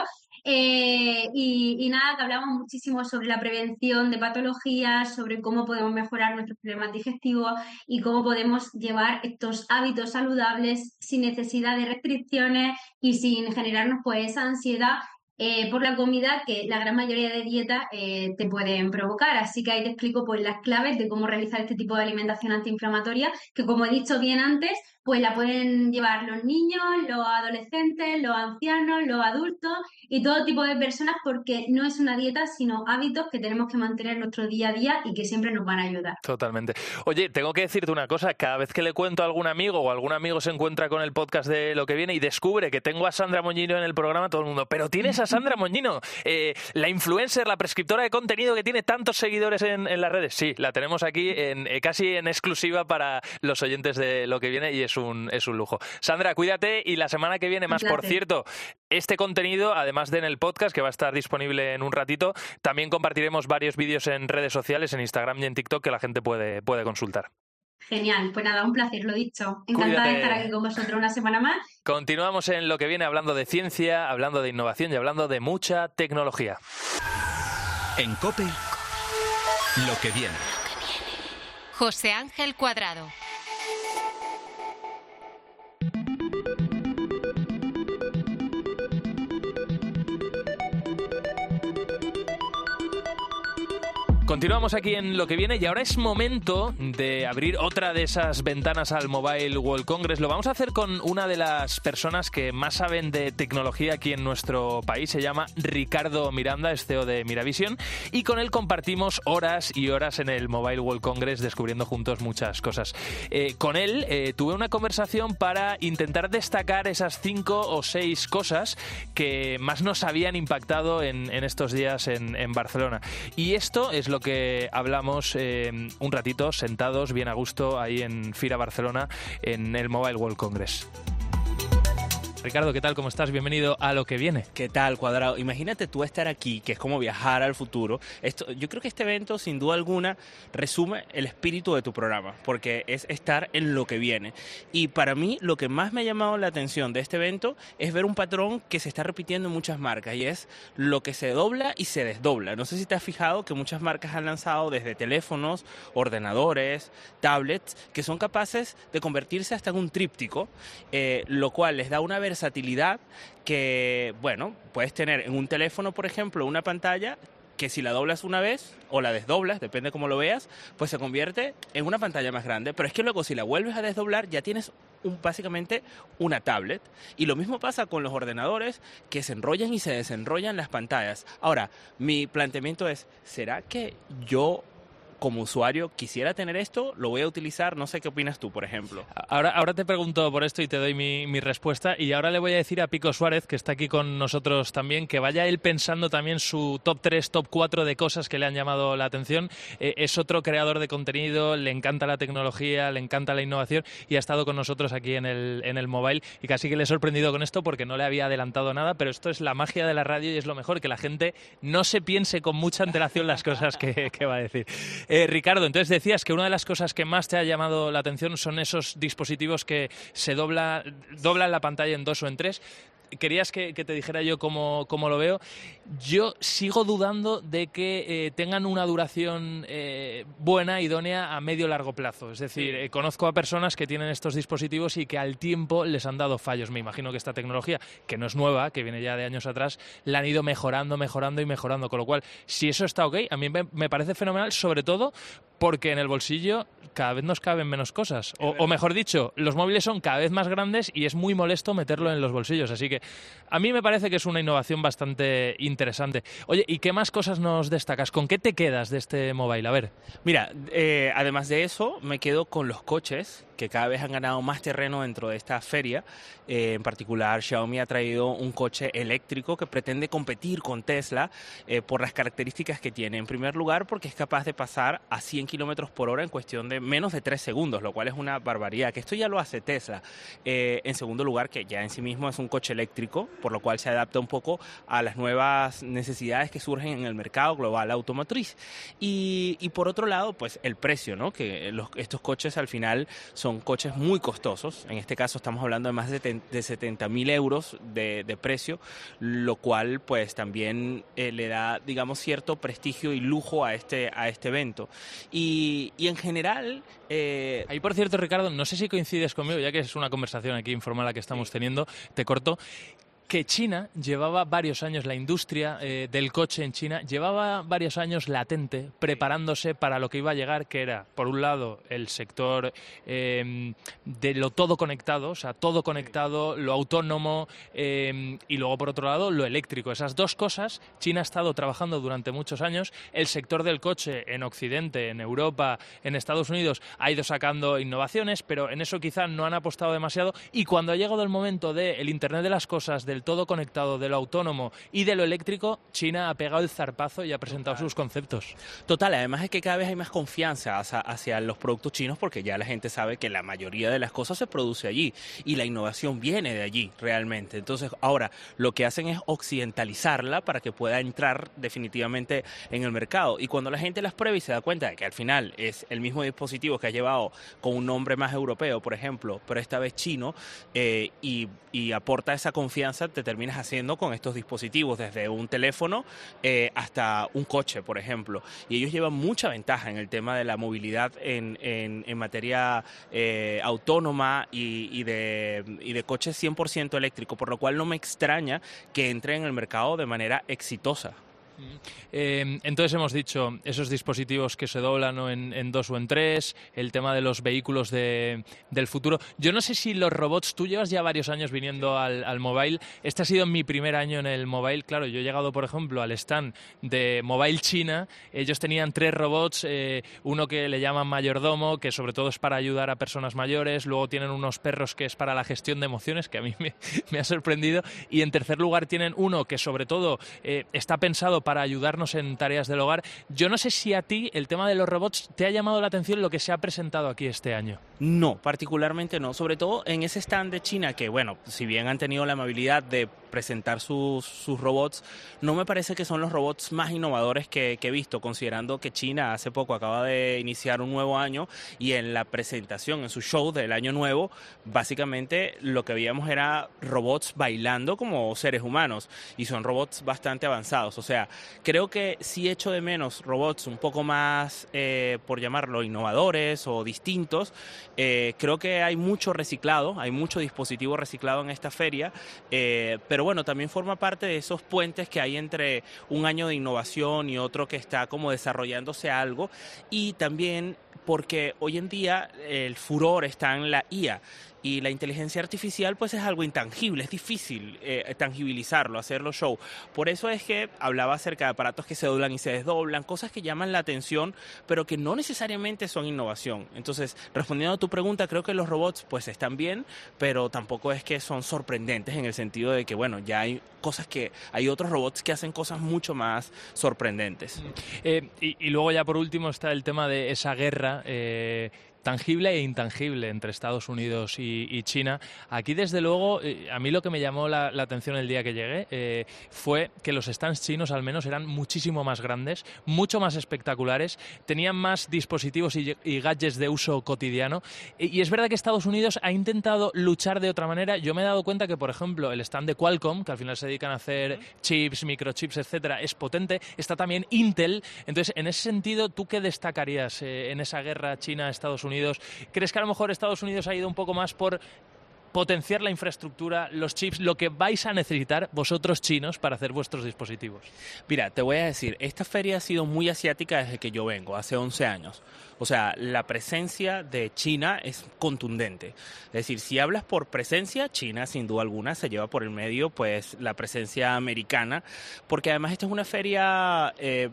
Y nada, que hablamos muchísimo sobre la prevención de patologías, sobre cómo podemos mejorar nuestros problemas digestivos y cómo podemos llevar estos hábitos saludables sin necesidad de restricciones y sin generarnos pues esa ansiedad por la comida que la gran mayoría de dietas te pueden provocar. Así que ahí te explico pues las claves de cómo realizar este tipo de alimentación antiinflamatoria, que como he dicho bien antes, pues la pueden llevar los niños, los adolescentes, los ancianos, los adultos y todo tipo de personas, porque no es una dieta, sino hábitos que tenemos que mantener en nuestro día a día y que siempre nos van a ayudar. Totalmente. Oye, tengo que decirte una cosa, cada vez que le cuento a algún amigo o algún amigo se encuentra con el podcast de Lo que viene y descubre que tengo a Sandra Moñino en el programa, todo el mundo, pero tienes a Sandra Moñino, la influencer, la prescriptora de contenido que tiene tantos seguidores en las redes. Sí, la tenemos aquí casi en exclusiva para los oyentes de Lo que viene y es un lujo. Sandra, cuídate y la semana que viene más. Por cierto, este contenido, además de en el podcast, que va a estar disponible en un ratito, también compartiremos varios vídeos en redes sociales, en Instagram y en TikTok, que la gente puede consultar. Genial, pues nada, un placer, lo dicho. Encantada de estar aquí con vosotros una semana más. Continuamos en Lo que viene, hablando de ciencia, hablando de innovación y hablando de mucha tecnología. En COPE, Lo que viene. José Ángel Cuadrado. Continuamos aquí en Lo que viene y ahora es momento de abrir otra de esas ventanas al Mobile World Congress. Lo vamos a hacer con una de las personas que más saben de tecnología aquí en nuestro país. Se llama Ricardo Miranda, es CEO de Miravision, y con él compartimos horas y horas en el Mobile World Congress descubriendo juntos muchas cosas. Con él tuve una conversación para intentar destacar esas 5 o 6 cosas que más nos habían impactado en estos días en Barcelona. Y esto es lo que hablamos un ratito, sentados, bien a gusto, ahí en Fira Barcelona, en el Mobile World Congress. Ricardo, ¿qué tal? ¿Cómo estás? Bienvenido a Lo que viene. ¿Qué tal, Cuadrado? Imagínate tú estar aquí, que es como viajar al futuro. Yo creo que este evento, sin duda alguna, resume el espíritu de tu programa, porque es estar en lo que viene. Y para mí, lo que más me ha llamado la atención de este evento es ver un patrón que se está repitiendo en muchas marcas, y es lo que se dobla y se desdobla. No sé si te has fijado que muchas marcas han lanzado desde teléfonos, ordenadores, tablets, que son capaces de convertirse hasta en un tríptico, lo cual les da una versatilidad que, bueno, puedes tener en un teléfono, por ejemplo, una pantalla que si la doblas una vez o la desdoblas, depende cómo lo veas, pues se convierte en una pantalla más grande. Pero es que luego si la vuelves a desdoblar ya tienes básicamente una tablet. Y lo mismo pasa con los ordenadores, que se enrollan y se desenrollan las pantallas. Ahora, mi planteamiento es, ¿será que yo como usuario quisiera tener esto? ¿Lo voy a utilizar? No sé qué opinas tú, por ejemplo. Ahora te pregunto por esto y te doy mi respuesta, y ahora le voy a decir a Pico Suárez, que está aquí con nosotros también, que vaya él pensando también su top 3, top 4 de cosas que le han llamado la atención. Es otro creador de contenido, le encanta la tecnología, le encanta la innovación y ha estado con nosotros aquí en el mobile, y casi que le he sorprendido con esto porque no le había adelantado nada, pero esto es la magia de la radio y es lo mejor, que la gente no se piense con mucha antelación las cosas que va a decir. Ricardo, entonces decías que una de las cosas que más te ha llamado la atención son esos dispositivos que se doblan la pantalla en 2 o en 3. Querías que te dijera yo cómo lo veo. Yo sigo dudando de que tengan una duración buena, idónea a medio-largo plazo. Es decir, conozco a personas que tienen estos dispositivos y que al tiempo les han dado fallos. Me imagino que esta tecnología, que no es nueva, que viene ya de años atrás, la han ido mejorando. Con lo cual, si eso está ok, a mí me parece fenomenal, sobre todo porque en el bolsillo cada vez nos caben menos cosas. O mejor dicho, los móviles son cada vez más grandes y es muy molesto meterlo en los bolsillos. Así que a mí me parece que es una innovación bastante interesante. Oye, ¿y qué más cosas nos destacas? ¿Con qué te quedas de este mobile? A ver. Mira, además de eso, me quedo con los coches, que cada vez han ganado más terreno dentro de esta feria. En particular, Xiaomi ha traído un coche eléctrico que pretende competir con Tesla por las características que tiene. En primer lugar, porque es capaz de pasar a 100 kilómetros por hora en cuestión de menos de 3 segundos, lo cual es una barbaridad, que esto ya lo hace Tesla. En segundo lugar, que ya en sí mismo es un coche eléctrico, por lo cual se adapta un poco a las nuevas necesidades que surgen en el mercado global automotriz. Y por otro lado, pues el precio, ¿no? Que estos coches al final son coches muy costosos. En este caso estamos hablando de más de 70.000 euros de precio, lo cual pues también le da, digamos, cierto prestigio y lujo a este evento. Y en general... Ahí, por cierto, Ricardo, no sé si coincides conmigo, ya que es una conversación aquí informal la que estamos teniendo, te corto, que China llevaba varios años, la industria del coche en China llevaba varios años latente, preparándose para lo que iba a llegar, que era, por un lado, el sector de lo todo conectado, o sea, todo conectado, lo autónomo, y luego, por otro lado, lo eléctrico. Esas dos cosas, China ha estado trabajando durante muchos años. El sector del coche en Occidente, en Europa, en Estados Unidos, ha ido sacando innovaciones, pero en eso quizá no han apostado demasiado, y cuando ha llegado el momento del Internet de las cosas, del todo conectado, de lo autónomo y de lo eléctrico, China ha pegado el zarpazo y ha presentado sus conceptos. Total, además es que cada vez hay más confianza hacia los productos chinos, porque ya la gente sabe que la mayoría de las cosas se produce allí y la innovación viene de allí realmente. Entonces ahora lo que hacen es occidentalizarla para que pueda entrar definitivamente en el mercado, y cuando la gente las prueba y se da cuenta de que al final es el mismo dispositivo que ha llevado con un nombre más europeo, por ejemplo, pero esta vez chino, y aporta esa confianza, te terminas haciendo con estos dispositivos, desde un teléfono hasta un coche, por ejemplo. Y ellos llevan mucha ventaja en el tema de la movilidad en materia autónoma y de coches 100% eléctricos, por lo cual no me extraña que entre en el mercado de manera exitosa. Entonces hemos dicho esos dispositivos que se doblan en 2 o en 3, el tema de los vehículos del futuro. Yo no sé si los robots, tú llevas ya varios años viniendo al Mobile, este ha sido mi primer año en el Mobile. Claro, yo he llegado, por ejemplo, al stand de Mobile China, ellos tenían 3 robots, uno que le llaman mayordomo, que sobre todo es para ayudar a personas mayores, luego tienen unos perros que es para la gestión de emociones, que a mí me ha sorprendido, y en tercer lugar tienen uno que sobre todo está pensado para ayudarnos en tareas del hogar. Yo no sé si a ti el tema de los robots te ha llamado la atención lo que se ha presentado aquí este año. No, particularmente no. Sobre todo en ese stand de China que, bueno, si bien han tenido la amabilidad de presentar sus robots, no me parece que son los robots más innovadores que he visto, considerando que China hace poco acaba de iniciar un nuevo año y en la presentación, en su show del año nuevo, básicamente lo que veíamos era robots bailando como seres humanos y son robots bastante avanzados. O sea, creo que sí echo de menos robots un poco más, por llamarlo, innovadores o distintos. Creo que hay mucho reciclado, hay mucho dispositivo reciclado en esta feria, pero bueno, también forma parte de esos puentes que hay entre un año de innovación y otro que está como desarrollándose algo, y también porque hoy en día el furor está en la IA. Y la inteligencia artificial pues es algo intangible, es difícil tangibilizarlo, hacerlo show. Por eso es que hablaba acerca de aparatos que se doblan y se desdoblan, cosas que llaman la atención, pero que no necesariamente son innovación. Entonces, respondiendo a tu pregunta, creo que los robots pues están bien, pero tampoco es que son sorprendentes en el sentido de que, bueno, ya hay hay otros robots que hacen cosas mucho más sorprendentes. Y luego ya por último está el tema de esa guerra tangible e intangible entre Estados Unidos y China. Aquí, desde luego, a mí lo que me llamó la atención el día que llegué fue que los stands chinos al menos eran muchísimo más grandes, mucho más espectaculares, tenían más dispositivos y gadgets de uso cotidiano. Y es verdad que Estados Unidos ha intentado luchar de otra manera. Yo me he dado cuenta que, por ejemplo, el stand de Qualcomm, que al final se dedican a hacer chips, microchips, etcétera, es potente. Está también Intel. Entonces, en ese sentido, ¿tú qué destacarías en esa guerra China-Estados Unidos? ¿Crees que a lo mejor Estados Unidos ha ido un poco más por potenciar la infraestructura, los chips, lo que vais a necesitar vosotros chinos para hacer vuestros dispositivos? Mira, te voy a decir, esta feria ha sido muy asiática desde que yo vengo, hace 11 años. O sea, la presencia de China es contundente. Es decir, si hablas por presencia, China sin duda alguna se lleva por el medio pues la presencia americana, porque además esta es una feria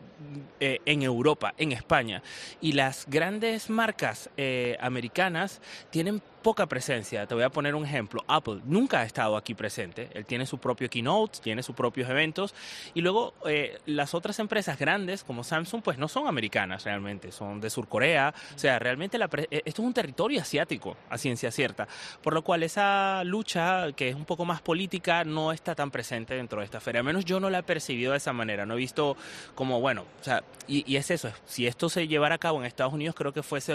en Europa, en España, y las grandes marcas americanas tienen poca presencia. Te voy a poner un ejemplo. Apple nunca ha estado aquí presente. Él tiene su propio keynote, tiene sus propios eventos, y luego las otras empresas grandes como Samsung pues no son americanas realmente, son de Surcorea. O sea, realmente esto es un territorio asiático, a ciencia cierta, por lo cual esa lucha, que es un poco más política, no está tan presente dentro de esta feria. Al menos yo no la he percibido de esa manera, no he visto como, bueno, o sea, y es eso, si esto se llevara a cabo en Estados Unidos, creo que fuese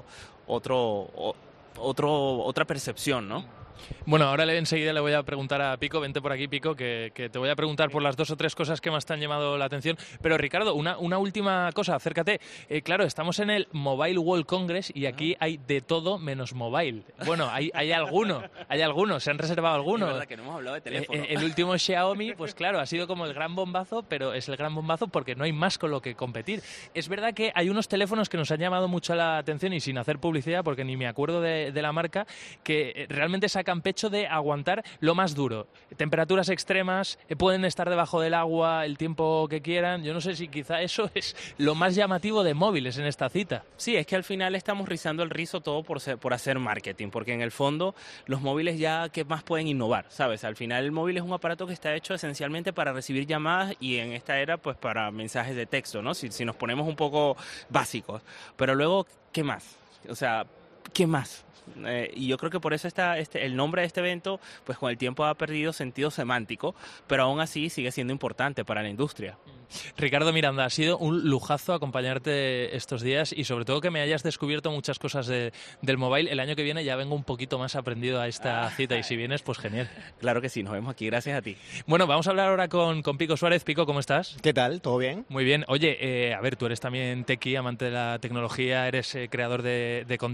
otra percepción, ¿no? Bueno, ahora enseguida le voy a preguntar a Pico, vente por aquí, Pico, que te voy a preguntar por las 2 o 3 cosas que más te han llamado la atención. Pero Ricardo, una última cosa, acércate. Claro, estamos en el Mobile World Congress y aquí hay de todo menos mobile. Bueno, hay algunos, se han reservado algunos. Es verdad que no hemos hablado de teléfono. El último Xiaomi, pues claro, ha sido como el gran bombazo, pero es el gran bombazo porque no hay más con lo que competir. Es verdad que hay unos teléfonos que nos han llamado mucho la atención y sin hacer publicidad, porque ni me acuerdo de la marca, que realmente sacan pecho de aguantar lo más duro. Temperaturas extremas, pueden estar debajo del agua el tiempo que quieran. Yo no sé si quizá eso es lo más llamativo de móviles en esta cita. Sí, es que al final estamos rizando el rizo todo por hacer marketing, porque en el fondo los móviles ya, ¿qué más pueden innovar? ¿Sabes? Al final el móvil es un aparato que está hecho esencialmente para recibir llamadas y en esta era pues para mensajes de texto, ¿no? Si nos ponemos un poco básicos. Pero luego, ¿qué más? O sea, ¿qué más? Y yo creo que por eso el nombre de este evento, pues con el tiempo ha perdido sentido semántico, pero aún así sigue siendo importante para la industria. Ricardo Miranda, ha sido un lujazo acompañarte estos días y sobre todo que me hayas descubierto muchas cosas del mobile. El año que viene ya vengo un poquito más aprendido a esta cita y si vienes, pues genial. Claro que sí, nos vemos aquí, gracias a ti. Bueno, vamos a hablar ahora con Pico Suárez. Pico, ¿cómo estás? ¿Qué tal? ¿Todo bien? Muy bien. Oye, a ver, tú eres también techie, amante de la tecnología, eres creador de contenido,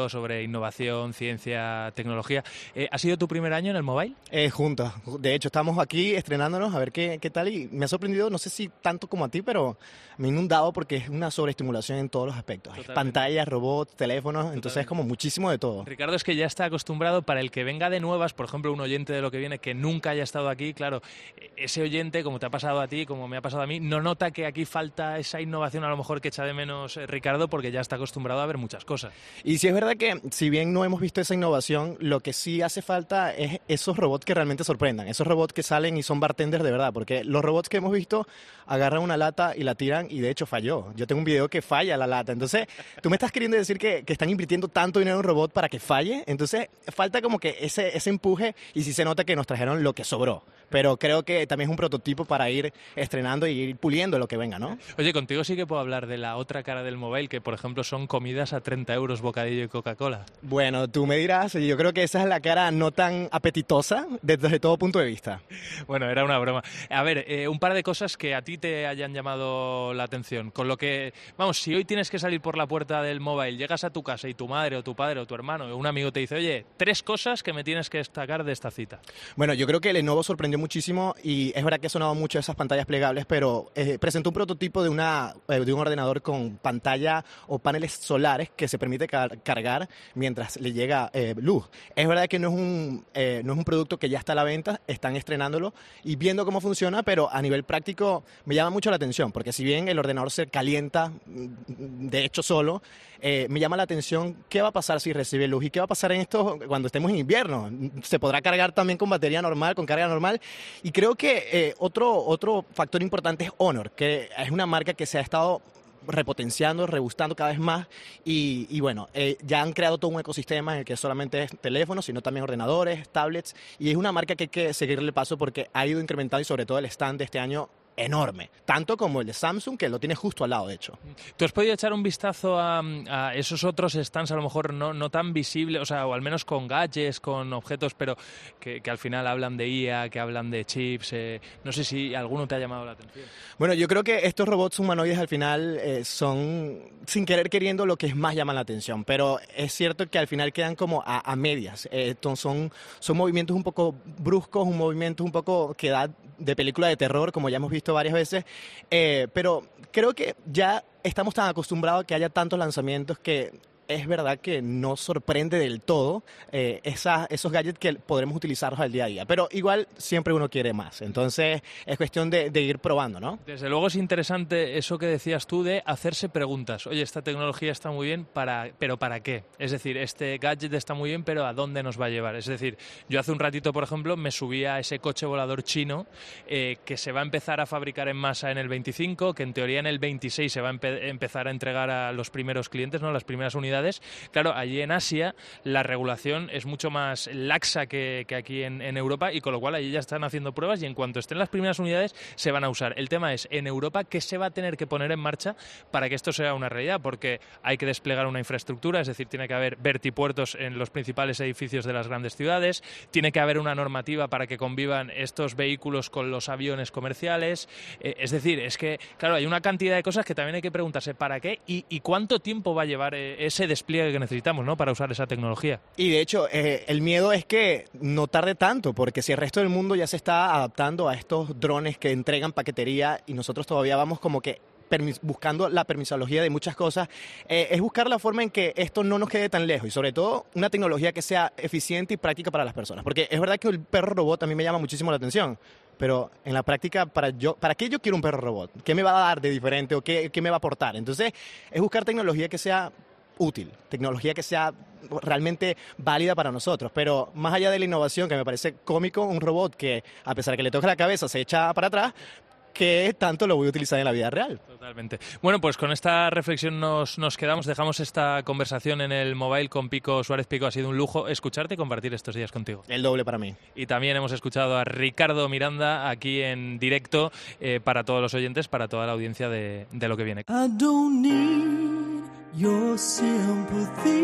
todo sobre innovación, ciencia, tecnología. ¿Ha sido tu primer año en el mobile? Juntos. De hecho, estamos aquí estrenándonos a ver qué tal y me ha sorprendido, no sé si tanto como a ti, pero me he inundado porque es una sobreestimulación en todos los aspectos. Pantallas, robots, teléfonos, entonces es como muchísimo de todo. Ricardo, es que ya está acostumbrado, para el que venga de nuevas, por ejemplo, un oyente de Lo que viene que nunca haya estado aquí, claro, ese oyente, como te ha pasado a ti, como me ha pasado a mí, no nota que aquí falta esa innovación a lo mejor que echa de menos Ricardo, porque ya está acostumbrado a ver muchas cosas. Y sí es verdad que, si bien no hemos visto esa innovación, lo que sí hace falta es esos robots que realmente sorprendan, esos robots que salen y son bartenders de verdad, porque los robots que hemos visto agarran una lata y la tiran y de hecho falló. Yo tengo un video que falla la lata, entonces tú me estás queriendo decir que están invirtiendo tanto dinero en un robot para que falle, entonces falta como que ese empuje y sí se nota que nos trajeron lo que sobró. Pero creo que también es un prototipo para ir estrenando y ir puliendo lo que venga, ¿no? Oye, contigo sí que puedo hablar de la otra cara del mobile, que por ejemplo son comidas a 30 euros bocadillo y Coca-Cola. Bueno, tú me dirás, yo creo que esa es la cara no tan apetitosa desde todo punto de vista. Bueno, era una broma. A ver, un par de cosas que a ti te hayan llamado la atención. Con lo que, vamos, si hoy tienes que salir por la puerta del mobile, llegas a tu casa y tu madre o tu padre o tu hermano o un amigo te dice, oye, 3 cosas que me tienes que destacar de esta cita. Bueno, yo creo que Lenovo sorprendió muchísimo y es verdad que ha sonado mucho esas pantallas plegables, pero presentó un prototipo de un ordenador con pantalla o paneles solares que se permite cargar mientras le llega luz. Es verdad que no es un producto que ya está a la venta, están estrenándolo y viendo cómo funciona, pero a nivel práctico me llama mucho la atención, porque si bien el ordenador se calienta de hecho solo, me llama la atención qué va a pasar si recibe luz y qué va a pasar en esto cuando estemos en invierno. Se podrá cargar también con batería normal, con carga normal. Y creo que otro factor importante es Honor, que es una marca que se ha estado repotenciando, rebustando cada vez más y bueno, ya han creado todo un ecosistema en el que solamente es teléfonos, sino también ordenadores, tablets, y es una marca que hay que seguirle el paso porque ha ido incrementando y sobre todo el stand de este año enorme, tanto como el de Samsung, que lo tiene justo al lado, de hecho. ¿Tú has podido echar un vistazo a esos otros stands, a lo mejor no tan visibles, o sea, o al menos con gadgets, con objetos, pero que al final hablan de IA, que hablan de chips? No sé si alguno te ha llamado la atención. Bueno, yo creo que estos robots humanoides al final son, sin querer queriendo, lo que más llama la atención, pero es cierto que al final quedan como a medias. Son movimientos un poco bruscos, un movimiento un poco que da de película de terror, como ya hemos visto varias veces, pero creo que ya estamos tan acostumbrados a que haya tantos lanzamientos que es verdad que no sorprende del todo esos gadgets que podremos utilizarlos al día a día, pero igual siempre uno quiere más, entonces es cuestión de ir probando, ¿no? Desde luego es interesante eso que decías tú de hacerse preguntas. Oye, esta tecnología está muy bien, pero ¿para qué? Es decir, este gadget está muy bien, pero ¿a dónde nos va a llevar? Es decir, yo hace un ratito, por ejemplo, me subí a ese coche volador chino que se va a empezar a fabricar en masa en el 25, que en teoría en el 26 se va a empezar a entregar a los primeros clientes, ¿no? Las primeras unidades. Claro, allí en Asia la regulación es mucho más laxa que aquí en Europa, y con lo cual allí ya están haciendo pruebas y en cuanto estén las primeras unidades se van a usar. El tema es, en Europa, ¿qué se va a tener que poner en marcha para que esto sea una realidad? Porque hay que desplegar una infraestructura, es decir, tiene que haber vertipuertos en los principales edificios de las grandes ciudades, tiene que haber una normativa para que convivan estos vehículos con los aviones comerciales, es decir, es que, claro, hay una cantidad de cosas que también hay que preguntarse para qué y cuánto tiempo va a llevar ese despliegue que necesitamos, ¿no?, para usar esa tecnología. Y de hecho, el miedo es que no tarde tanto, porque si el resto del mundo ya se está adaptando a estos drones que entregan paquetería y nosotros todavía vamos como que buscando la permisología de muchas cosas, es buscar la forma en que esto no nos quede tan lejos y sobre todo una tecnología que sea eficiente y práctica para las personas, porque es verdad que el perro robot a mí me llama muchísimo la atención, pero en la práctica, ¿para qué yo quiero un perro robot? ¿Qué me va a dar de diferente o qué me va a aportar? Entonces, es buscar tecnología que sea útil, tecnología que sea realmente válida para nosotros, pero más allá de la innovación, que me parece cómico, un robot que a pesar de que le toque la cabeza se echa para atrás, ¿qué tanto lo voy a utilizar en la vida real? Totalmente. Bueno, pues con esta reflexión nos quedamos, dejamos esta conversación en el mobile con Pico Suárez. Pico, ha sido un lujo escucharte y compartir estos días contigo. El doble para mí. Y también hemos escuchado a Ricardo Miranda aquí en directo para todos los oyentes, para toda la audiencia de Lo que viene.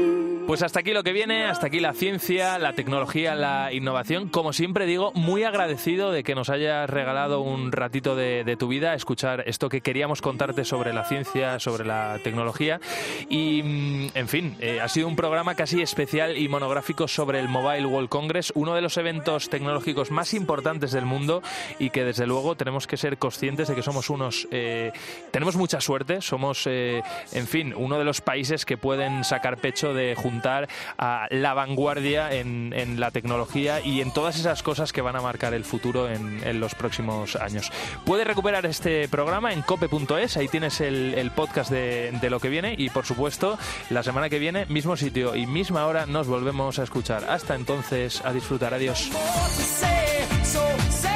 Pues hasta aquí lo que viene, hasta aquí la ciencia, la tecnología, la innovación. Como siempre digo, muy agradecido de que nos hayas regalado un ratito de tu vida a escuchar esto que queríamos contarte sobre la ciencia, sobre la tecnología. Y, en fin, ha sido un programa casi especial y monográfico sobre el Mobile World Congress, uno de los eventos tecnológicos más importantes del mundo y que desde luego tenemos que ser conscientes de que somos tenemos mucha suerte, somos, en fin, uno de los países que pueden sacar pecho de juntar a la vanguardia en la tecnología y en todas esas cosas que van a marcar el futuro en los próximos años. Puedes recuperar este programa en cope.es, ahí tienes el podcast de lo que viene y, por supuesto, la semana que viene, mismo sitio y misma hora, nos volvemos a escuchar. Hasta entonces, a disfrutar. Adiós.